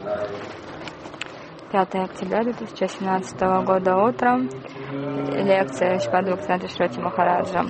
5 октября 2017 года утром. Лекция Шримад Бхактисиddханта Сарасвати Махараджа.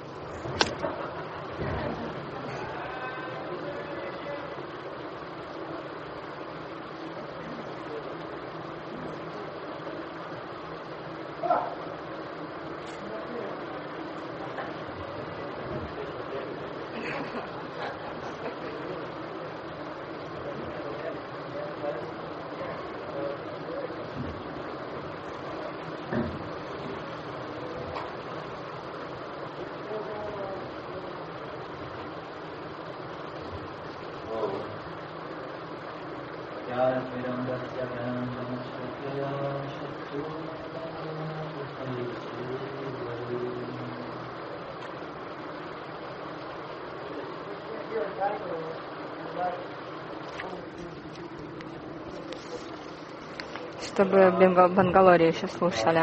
Чтобы в Бангалоре еще слушали.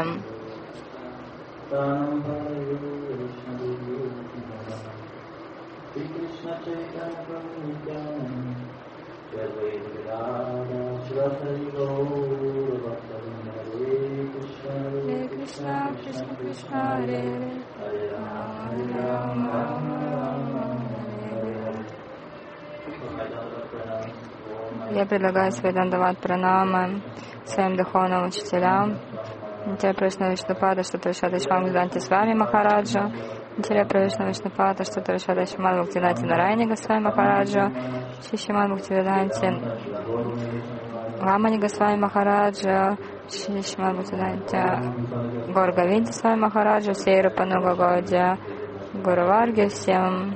Я предлагаю свои дандават пранамы своим духовным учителям, Нитья Пришна Вишнупада, что-то Вишада Швамгданти с вами Махараджа, Нитья Пришна Вишнупада, что-то Вишада Шимад Бхактиданти Нарайни Госвами Махараджа, Шишимад Бхактиданти Рамани Госвами Махараджа, Шишимад Бхактиданти Гор Говинди с вами Махараджа, Сейра Пануга Годя, Гуру Варги, всем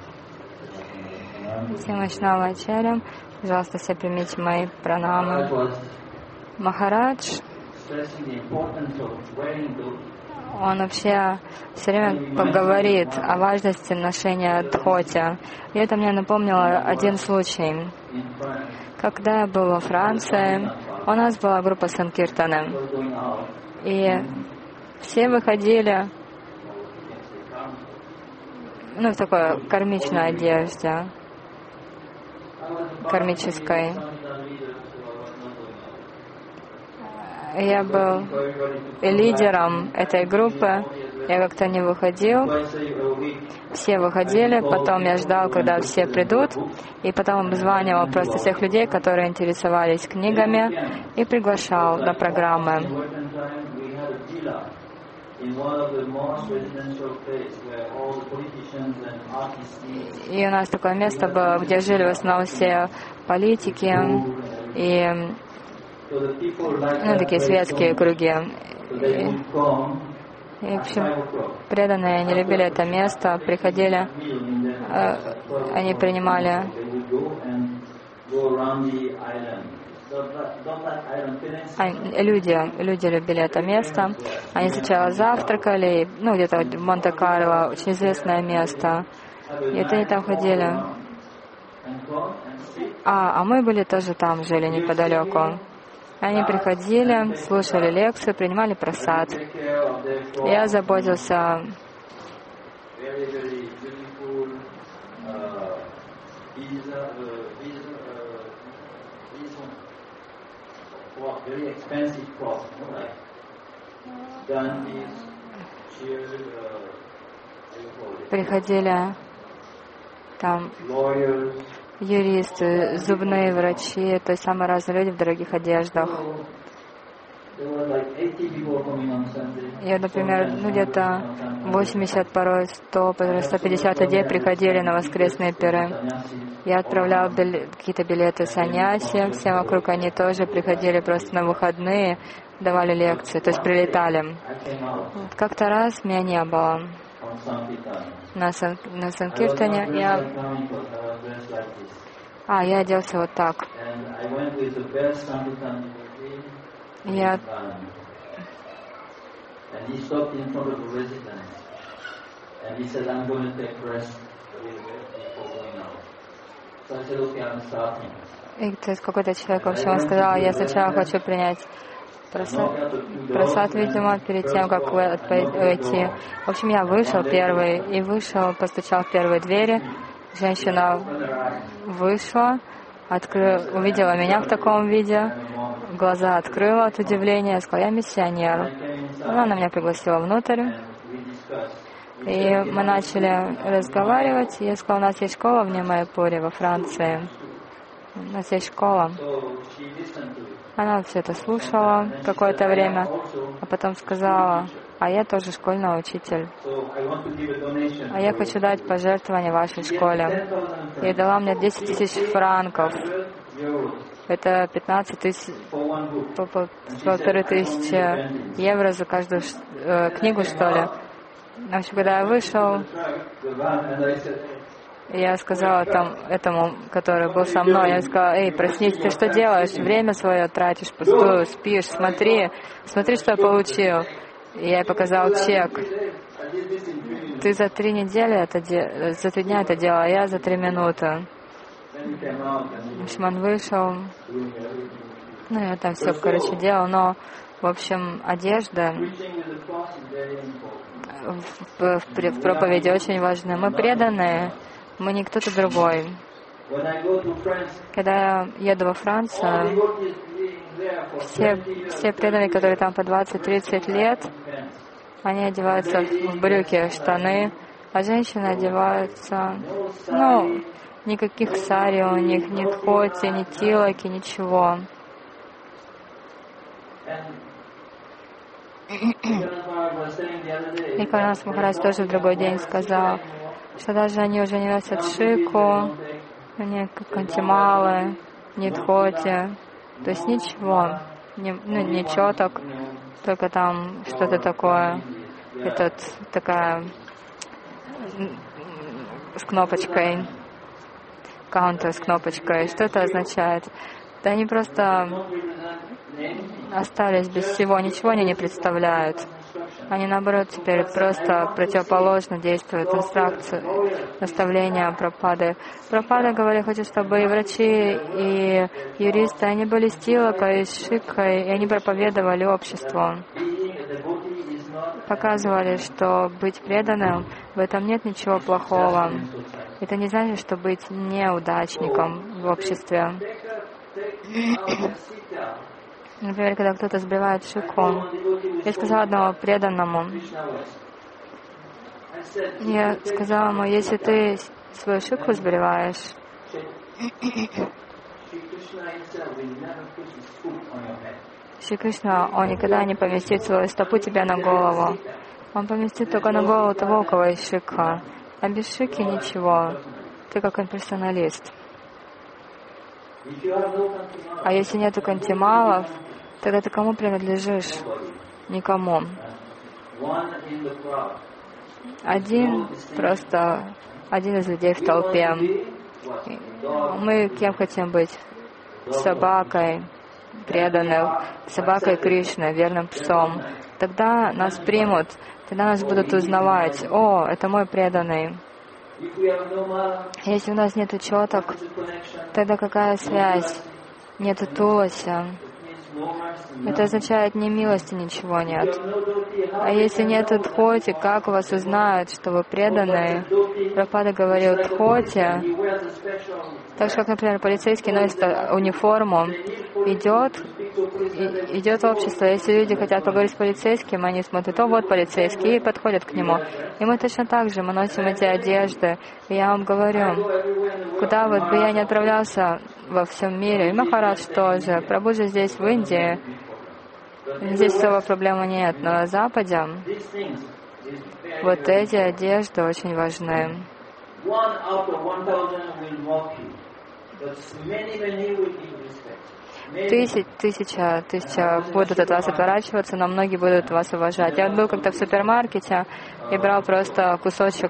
Вайшнава Ачарьям. Пожалуйста, все примите мои пранамы. Махарадж, он вообще все время говорит о важности ношения дхоти. И это мне напомнило один случай. Когда я был во Франции, у нас была группа Санкиртаны. И все выходили в такой кармичной одежде, кармической. Я был лидером этой группы, я как-то не выходил, все выходили, потом я ждал, когда все придут, и потом обзванивал просто всех людей, которые интересовались книгами, и приглашал на программы. И у нас такое место было, где жили в основном все политики и такие светские круги. И в общем, преданные, они любили это место, приходили, они принимали. Люди любили это место. Они сначала завтракали, где-то в Монте-Карло, очень известное место. И это они там ходили. А мы были тоже там, жили неподалеку. Они приходили, слушали лекцию, принимали прасад. Я заботился приходили там юристы, зубные врачи, то есть самые разные люди в дорогих одеждах. Я, например, где-то 80, порой 100, 150 людей приходили на воскресные пиры. Я отправлял какие-то билеты саньяси, все вокруг они тоже приходили просто на выходные, давали лекции, то есть прилетали. Как-то раз меня не было на Санкиртане. Я оделся вот так. Я и какой-то человек, в общем, он сказал, я сначала хочу принять просад, видимо, перед тем, как войти. В общем, я вышел первый, постучал в первые двери. Женщина вышла, увидела меня в таком виде, глаза открыла от удивления, сказала: я миссионер. Она меня пригласила внутрь, и мы начали разговаривать. Я сказала: у нас есть школа в Нью-Майпуре, во Франции. У нас есть школа. Она все это слушала какое-то время, а потом сказала: а я тоже школьный учитель. А я хочу дать пожертвование вашей школе. И дала мне 10 000 франков. Это 15 тысяч, 1500 евро за каждую книгу, что ли. В общем, когда я вышел, я сказала там этому, который был со мной, я сказала: эй, проснись, ты что делаешь? Время свое тратишь, пустую, спишь, смотри, что я получил. И я ей показал чек. Ты за 3 недели за 3 дня это делал, а я за 3 минуты. В общем, он вышел. Ну, я там все, короче, делал, но, в общем, одежда в проповеди очень важна. Мы преданные, мы не кто-то другой. Когда я еду во Францию, все преданные, которые там по 20-30 лет, они одеваются в брюки, штаны, а женщины одеваются, никаких сари у них, ни тхоти, ни тилоки, ничего. И Каранас Махарадж тоже в другой день сказал, что даже они уже не носят шику, ни кантималы, ни тхоти, то есть ничего, ни четок, только там что-то такое, такая с кнопочкой, каунтер с кнопочкой. Что это означает? Да они просто остались без всего, ничего они не представляют. Они, наоборот, теперь просто противоположно действуют инструкции, наставления Прабхупады. Прабхупада говорит, хочет, чтобы и врачи, и юристы, они были с тилокой, и с шикой, и они проповедовали обществу. Показывали, что быть преданным, в этом нет ничего плохого. Это не значит, что быть неудачником в обществе. Например, когда кто-то сбивает шику, я сказала одному преданному, я сказала ему, если ты свою шику сбриваешь, Шри Кришна, он никогда не поместит свою стопу тебе на голову. Он поместит только на голову того, у кого есть шика. А без шики ничего. Ты как имперсоналист. А если нету кантималов, тогда ты кому принадлежишь? Никому. Один из людей в толпе. Мы кем хотим быть? Собакой преданных, собакой Кришны, верным псом. Тогда нас примут, тогда нас будут узнавать. О, это мой преданный. Если у нас нет четок, тогда какая связь? Нету тулося. Это означает, ни милости, ничего нет. А если нет дхоти, как вас узнают, что вы преданные? Прабхупада говорил, дхоти, так же, как, например, полицейский носит униформу, идет в общество. Если люди хотят поговорить с полицейским, они смотрят, о, вот полицейский, и подходят к нему. И мы точно так же, мы носим эти одежды. И я вам говорю, куда бы я ни отправлялся во всем мире, и Махарадж тоже, Прабху же здесь, в Индии, здесь особо проблемы нет, но на Западе вот эти одежды очень важны. Тысяча будут от вас отворачиваться, но многие будут вас уважать. Я был как-то в супермаркете и брал просто кусочек,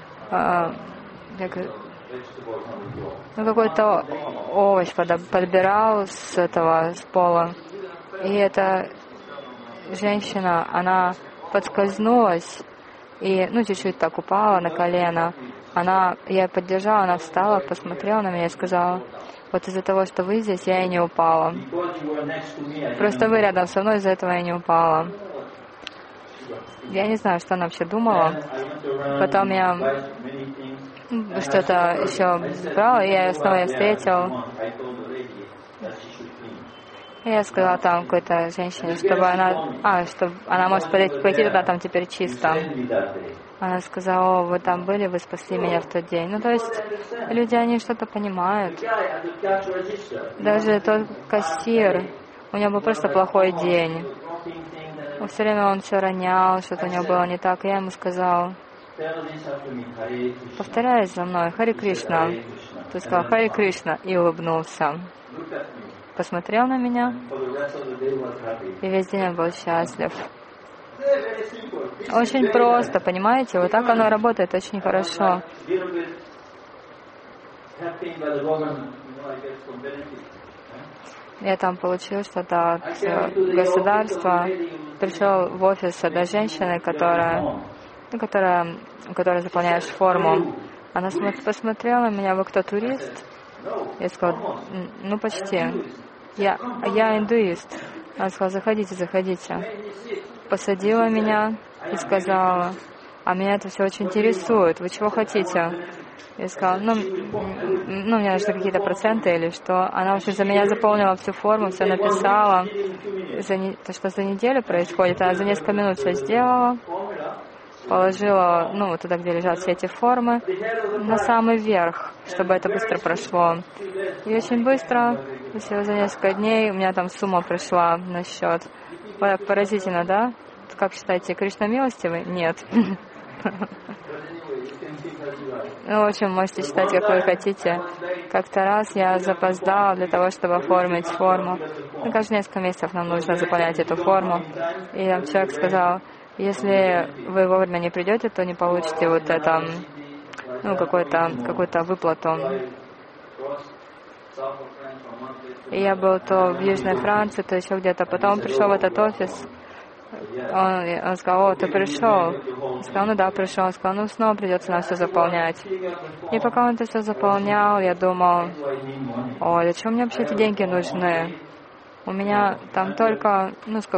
какой-то овощ подбирал с пола. И эта женщина, она подскользнулась и, чуть-чуть так упала на колено. Я ее поддержала, она встала, посмотрела на меня и сказала, вот из-за того, что вы здесь, я и не упала. Просто вы рядом со мной, из-за этого я не упала. Я не знаю, что она вообще думала. Потом я что-то еще брала, и я снова встретил. Я сказала там какой-то женщине, чтобы она может пойти туда, там теперь чисто. Она сказала: о, вы там были, вы спасли меня в тот день. Ну, то есть люди, они что-то понимают. Даже тот кассир, у него был просто плохой день. Все время он все ронял, что-то у него было не так. И я ему сказал: повторяй за мной, Хари Кришна. Ты сказал: Хари Кришна, и улыбнулся. Посмотрел на меня, и весь день он был счастлив. Очень просто, понимаете? Вот так оно работает очень хорошо. Я там получил что-то от государства. Пришел в офис одной женщины, у которой заполняешь форму. Она посмотрела на меня: вы кто, турист? Я сказала: ну, почти. Я индуист. Она сказала: заходите, заходите. Посадила меня и сказала: а меня это все очень интересует. Вы чего хотите? Я сказала: ну мне нужны какие-то проценты или что. Она вообще за меня заполнила всю форму, все написала. То, что за неделю происходит, она за несколько минут все сделала. Положила, туда, где лежат все эти формы, на самый верх, чтобы это быстро прошло. И очень быстро, всего за несколько дней, у меня там сумма пришла на счет. Поразительно, да? Как считаете, Кришна милостивый? Нет. Ну, в общем, можете считать, как вы хотите. Как-то раз я запоздала для того, чтобы оформить форму. Каждые несколько месяцев нам нужно заполнять эту форму. И там человек сказал: если вы вовремя не придете, то не получите вот это, какую-то выплату. И я был то в Южной Франции, то еще где-то. Потом он пришел в этот офис. Он сказал: о, ты пришел? Я сказал: ну да, пришел. Он сказал: ну снова придется нам все заполнять. И пока он это все заполнял, я думал: о, для чего мне вообще эти деньги нужны? У меня там только,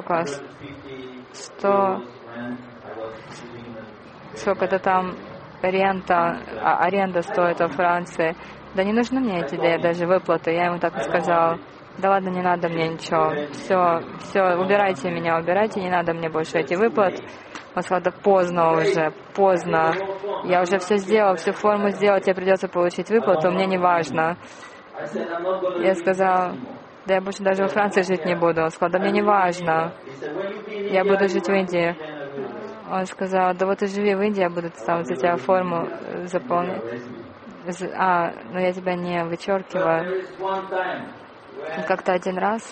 100 там аренда стоит во Франции. Да не нужны мне эти даже выплаты. Я ему так и сказала: да ладно, не надо мне ничего. Все, убирайте меня, не надо мне больше эти выплаты. Он сказал: да поздно. Я уже все сделал, всю форму сделал, тебе придется получить выплату, мне не важно. Я сказал: да я больше даже во Франции жить не буду. Он сказал: да мне не важно. Я буду жить в Индии. Он сказал: да вот и живи в Индии, я буду там за тебя форму заполнять. Но я тебя не вычеркиваю. Как-то один раз,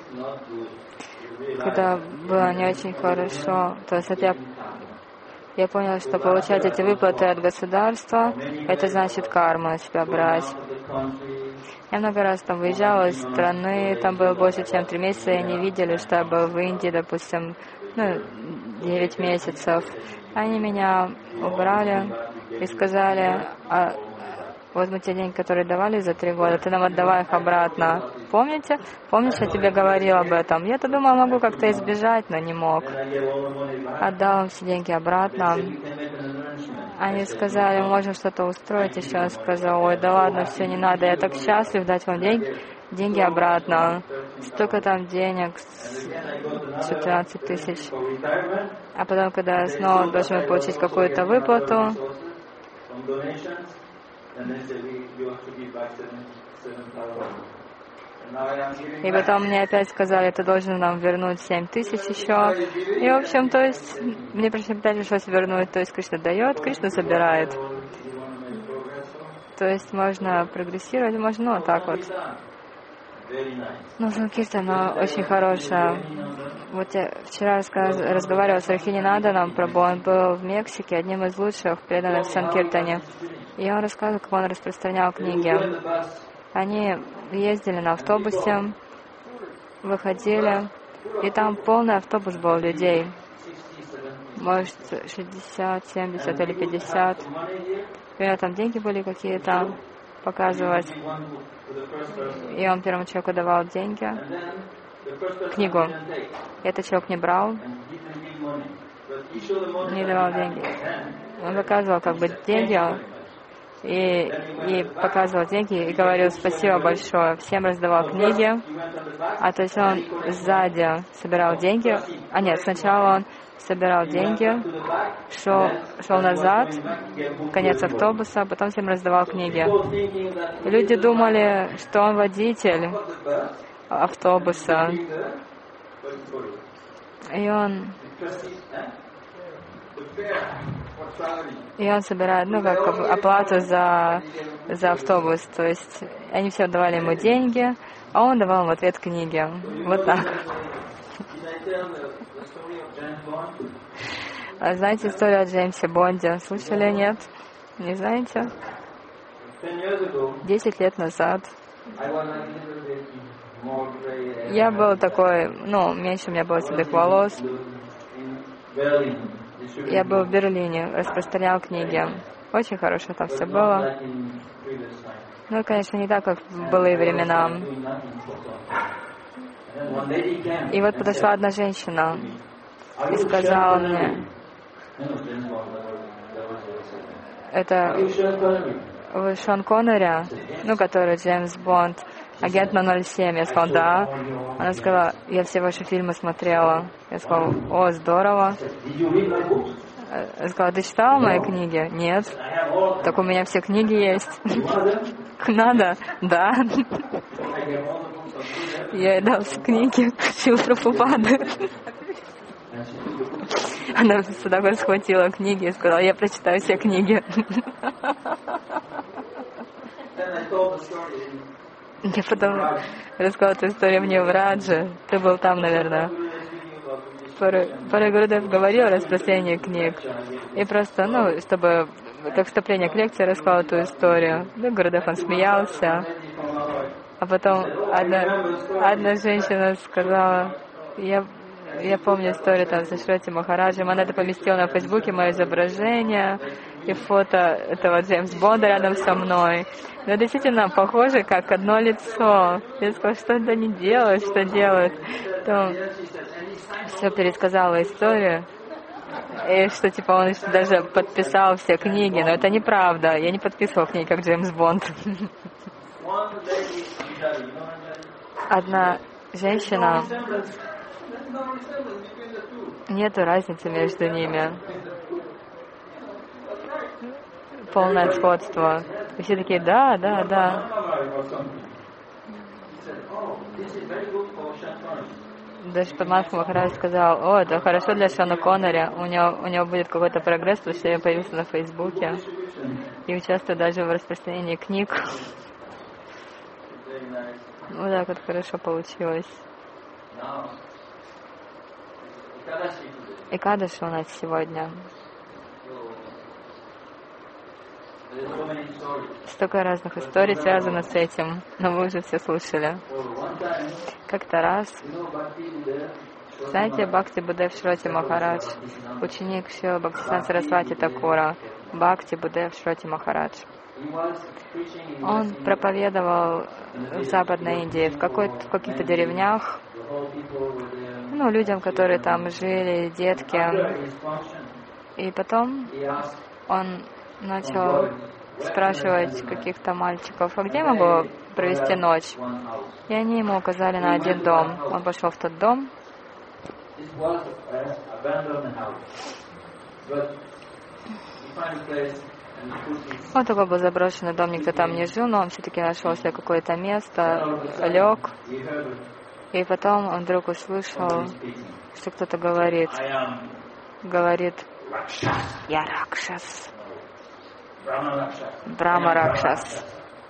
когда было не очень хорошо, то есть я поняла, что получать эти выплаты от государства, это значит карму на себя брать. Я много раз там выезжала из страны, там было больше, чем 3 месяца, и они видели, что я был в Индии, допустим, 9 месяцев. Они меня убрали и сказали: вот мы те деньги, которые давали за 3 года, ты нам отдавай их обратно. Помните? Помнишь, я тебе говорила об этом? Я-то думала, могу как-то избежать, но не мог. Отдал им все деньги обратно. Они сказали: мы можем что-то устроить еще. Он сказал: ой, да ладно, все, не надо, я так счастлив дать вам деньги обратно. Столько там денег, 14 тысяч. А потом, когда я снова должен получить какую-то выплату, и потом мне опять сказали: ты должен нам вернуть 7 тысяч еще. И, в общем, то есть, мне опять пришлось вернуть. То есть, Кришна дает, Кришна забирает. То есть, можно прогрессировать, можно вот так вот. Но Санкиртана очень хорошая. Вот я вчера разговаривала с Рахининанданом Прабху, он был в Мексике, одним из лучших преданных в Санкиртане. И он рассказывал, как он распространял книги. Они ездили на автобусе, выходили, и там полный автобус был людей. Может, 60, 70 или 50. Примерно там деньги были какие-то показывать. И он первому человеку давал деньги, книгу. Этот человек не брал, не давал деньги. Он показывал как бы деньги. и показывал деньги, и говорил спасибо большое. Всем раздавал книги. А то есть он сзади собирал деньги. А нет, сначала он собирал деньги, шел назад, конец автобуса, потом всем раздавал книги. И люди думали, что он водитель автобуса. И он собирает, как оплату за автобус. То есть они все давали ему деньги, а он давал им в ответ книги. Вот так. А знаете историю о Джеймсе Бонде? Слышали, нет? Не знаете? 10 лет назад я был такой, меньше у меня было седых волос. Я был в Берлине, распространял книги. Очень хорошо там все было. Конечно, не так, как в былые времена. И вот подошла одна женщина и сказала мне, это вы Шон Коннери, который Джеймс Бонд, агент 007. Я сказала, да. Она сказала, я все ваши фильмы смотрела. Я сказала, о, здорово. Я сказала, ты читала мои книги? Нет. Так у меня все книги есть. Надо? Да. Я ей дал все книги Шрилы Прабхупады. Она сюда схватила книги и сказала, я прочитаю все книги. Я потом рассказала эту историю мне в Радже. Ты был там, наверное. Парой Гурудев говорил о распространении книг. И просто, чтобы как вступление к лекции рассказал эту историю. Гурудев, он смеялся. А потом одна женщина сказала, я помню историю там со Шроти Махараджем, она это поместила на Фейсбуке, мое изображение и фото этого Джеймс Бонда рядом со мной. Но действительно похоже, как одно лицо. Я сказала, что это не делает, что делает. Потом все пересказала историю. И что он даже подписал все книги. Но это неправда. Я не подписывала книги, как Джеймс Бонд. Одна женщина, нету разницы между ними. Полное сходство. И все такие, да. Даже Падматха Махарадж сказал, это хорошо для Шона Коннери, у него будет какой-то прогресс, потому что я появился на Фейсбуке и участвую даже в распространении книг. Вот так вот хорошо получилось. Экадаши у нас сегодня. Столько разных историй связано с этим, но вы уже все слушали. Как-то раз, знаете, Бхакти Будев Шроти Махарадж, ученик Шрилы Бхактисиданта Сарасвати Такура, Бхакти Будев Шроти Махарадж. Он проповедовал в Западной Индии, в каких-то деревнях, людям, которые там жили, детки. И потом он начал спрашивать каких-то мальчиков, а где я могу провести ночь? И они ему указали на один дом. Он пошел в тот дом. Вот такой был заброшенный дом, никто там не жил, но он все-таки нашел себе какое-то место, лег. И потом он вдруг услышал, что кто-то говорит, я Ракшас. Брахма Ракшас.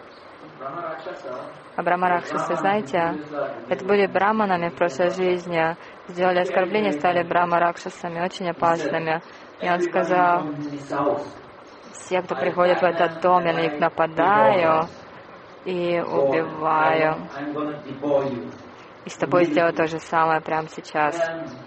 А Брахма Ракшасы, знаете, это были браманами в прошлой жизни, сделали оскорбления, стали Брахма Ракшасами, очень опасными. И он сказал, все, кто приходит в этот дом, я на них нападаю и убиваю. И с тобой сделаю то же самое прямо сейчас.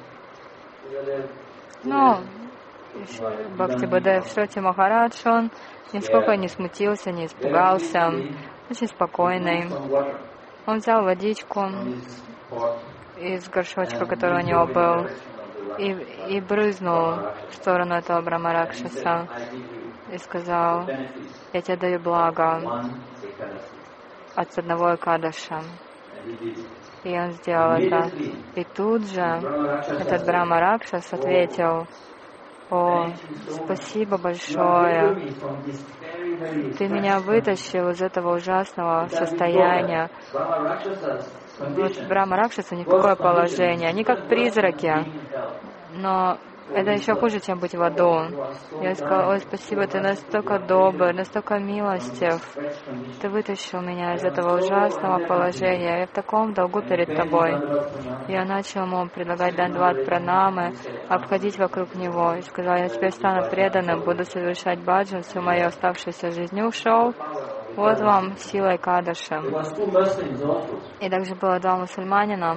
Бхакти Будев Шроти Махарадж, он нисколько не смутился, не испугался, очень спокойный. Он взял водичку из горшочка, который у него был, и брызнул в сторону этого Брахма Ракшаса. и сказал: я тебе даю благо от одного Экадаша. И он сделал это. И тут же этот Брахма Ракшас ответил: о, спасибо большое. Ты меня вытащил из этого ужасного состояния. Вот Брахма Ракшаса никакое положение. Они как призраки. Но это еще хуже, чем быть в аду. Я сказала: ой, спасибо, ты настолько добр, настолько милостив. Ты вытащил меня из этого ужасного положения. Я в таком долгу перед тобой. Я начал ему предлагать дандват пранамы, обходить вокруг него. И сказал: я теперь стану преданным, буду совершать баджан всю мою оставшуюся жизнь. И ушел. Вот вам сила Экадаша. И также было два мусульманина.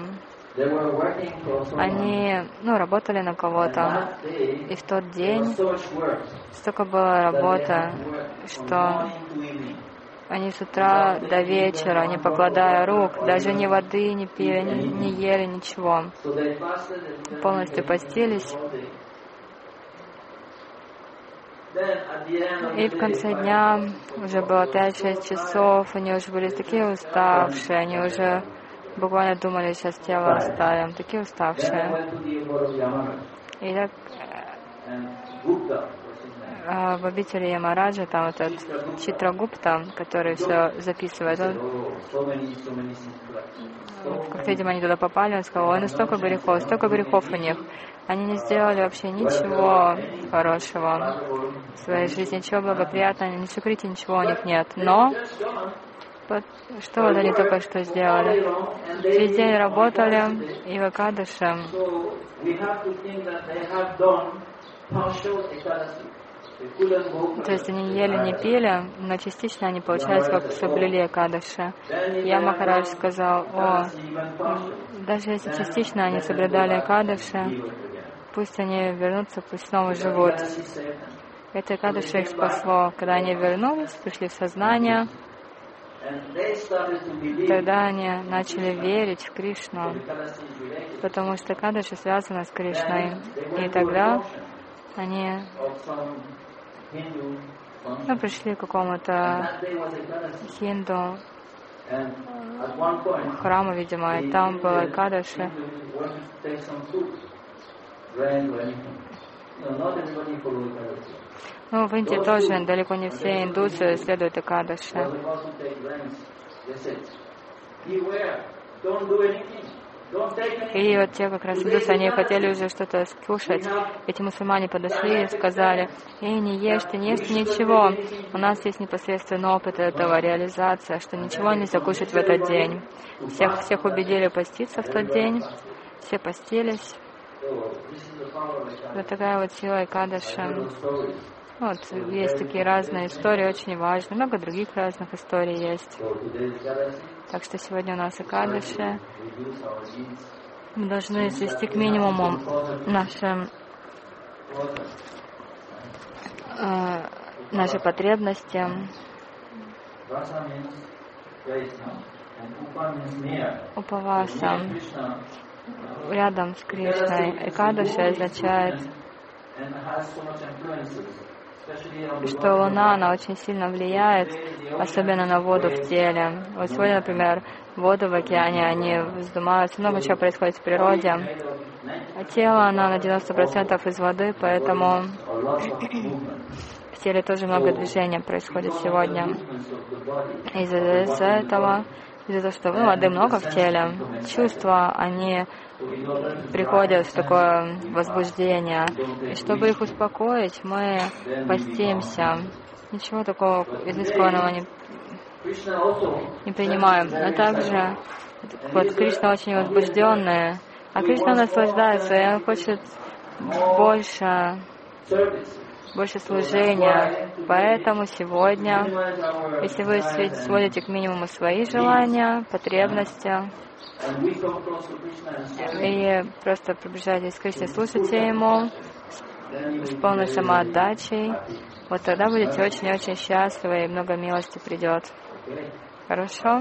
Они работали на кого-то. И в тот день столько было работы, что они с утра до вечера, не покладая рук, даже ни воды не пили, не ели, ничего. Полностью постились. И в конце дня уже было 5-6 часов, они уже были такие уставшие, они уже буквально думали, сейчас тело оставим, такие уставшие. И так в обители Ямараджа, там этот Читрагупта, который все записывает, он, как видимо, они туда попали, он сказал: ой, ну столько грехов у них. Они не сделали вообще ничего хорошего в своей жизни, ничего благоприятного, ни сукрити, ничего у них нет. Но что вот они только что сделали? Весь день работали и в Экадаше. То есть они не ели, не пили, но частично они, получается, как соблюли Экадаши. Я Махарадж сказал: о, даже если частично они соблюдали Экадаши, пусть они вернутся, пусть снова живут. Это Экадаши их спасло. Когда они вернулись, пришли в сознание, тогда они начали верить в Кришну, потому что Экадаши связана с Кришной. И тогда они пришли к какому-то хинду храму, видимо, и там было Экадаши. Ну, в Индии тоже далеко не все индусы следуют Экадаши. И вот те как раз индусы, они хотели уже что-то скушать. Эти мусульмане подошли и сказали: эй, не ешьте ничего. У нас есть непосредственный опыт этого, реализация, что ничего нельзя кушать в этот день. Всех убедили поститься в тот день, все постились. Вот такая вот сила Экадаши. Вот, есть такие разные истории, очень важные. Много других разных историй есть. Так что сегодня у нас Экадаши. Мы должны свести к минимуму наши потребности. Упаваса рядом с Кришной. Экадаши означает, что Луна, она очень сильно влияет, особенно на воду в теле. Вот сегодня, например, воды в океане, они вздымаются, много чего происходит в природе. А тело, оно на 90% из воды, поэтому в теле тоже много движения происходит сегодня. Из-за этого, из-за того, что воды много в теле, чувства, они приходят в такое возбуждение. И чтобы их успокоить, мы постимся. Ничего такого изысканного не принимаем. Но также вот Кришна очень возбужденная, а Кришна наслаждается, и он хочет больше служения. Поэтому сегодня, если вы сводите к минимуму свои желания, потребности, и просто приближаетесь к Кришне, слушайте Ему с полной самоотдачей, вот тогда будете очень-очень счастливы, и много милости придет. Хорошо?